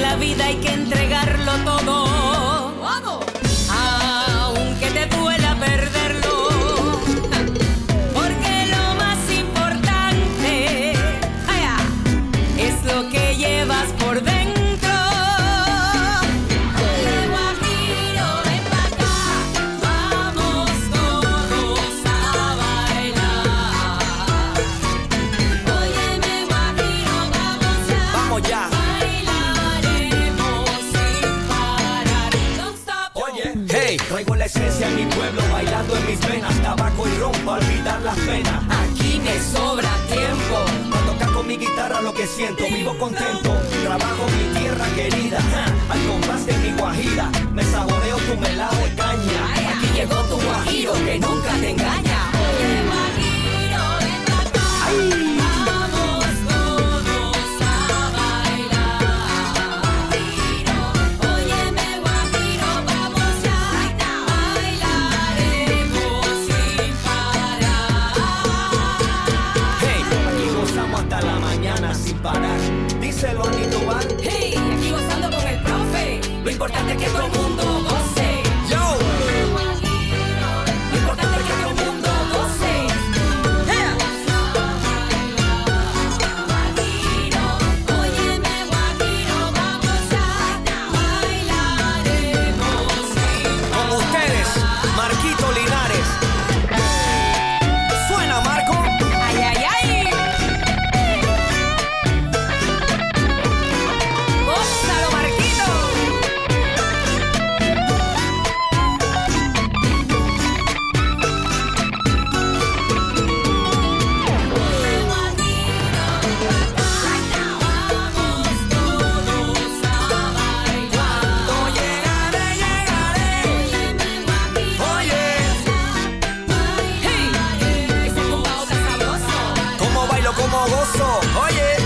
la vida hay que entregarlo todo. ¡Vamos! Aunque te duela perderlo, porque lo más importante es lo que llevas por dentro. Traigo la esencia en mi pueblo, bailando en mis venas, tabaco y ron para olvidar las penas. Aquí me sobra tiempo para tocar con mi guitarra lo que siento, vivo contento, trabajo mi tierra querida, al compás de mi guajira, me saboreo tu melado de caña. Aquí llegó tu guajiro que nunca te engaña. Oye, guajiro, ven pa' acá. Díselo a Nito Bar. Hey, aquí gozando con el profe. Lo importante es que todo el mundo goce. Yo. Lo importante es que todo el mundo goce. Óyeme, guajiro, vamos a bailaremos. Con ustedes, Marquito Linares. Suena, Marco. Ay, ay, ay. Como gozo, oye.